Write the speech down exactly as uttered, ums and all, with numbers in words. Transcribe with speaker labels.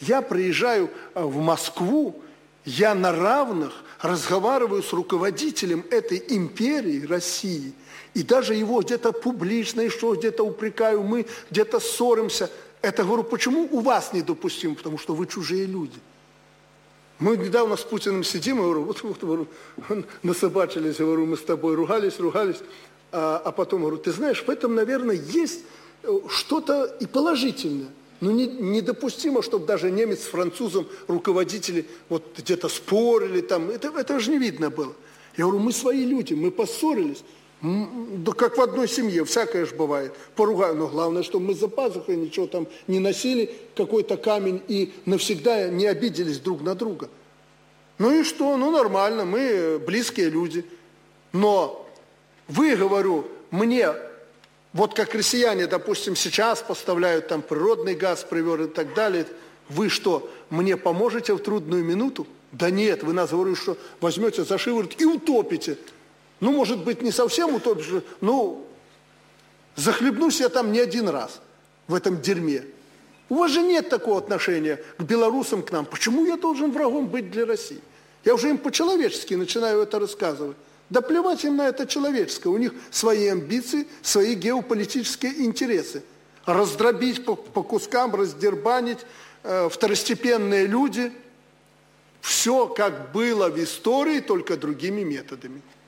Speaker 1: Я приезжаю в Москву, я на равных разговариваю с руководителем этой империи России, и даже его где-то публично, еще где-то упрекаю, мы где-то ссоримся. Это, говорю, почему у вас недопустимо? Потому что вы чужие люди. Мы недавно с Путиным сидим, я говорю, вот, вот говорю, насобачились, говорю, мы с тобой ругались, ругались, а, а потом говорю, ты знаешь, в этом, наверное, есть что-то и положительное. Но не, недопустимо, чтобы даже немец с французом, руководители, вот где-то спорили, там, это, это же не видно было. Я говорю, мы свои люди, мы поссорились, да как в одной семье, всякое же бывает, поругаем, но главное, чтобы мы за пазухой ничего там не носили, какой-то камень, и навсегда не обиделись друг на друга. Ну и что, ну нормально, мы близкие люди. Но вы, говорю, мне, вот как россияне, допустим, сейчас поставляют там природный газ, привер и так далее, вы что, мне поможете в трудную минуту? Да нет, вы нас, говорю, что возьмете за шиворот и утопите. Ну, может быть, не совсем утопишь, ну, захлебнусь я там не один раз в этом дерьме. У вас же нет такого отношения к белорусам, к нам. Почему я должен врагом быть для России? Я уже им по-человечески начинаю это рассказывать. Да плевать им на это человеческое. У них свои амбиции, свои геополитические интересы. Раздробить по, по кускам, раздербанить, э, второстепенные люди. Все, как было в истории, только другими методами.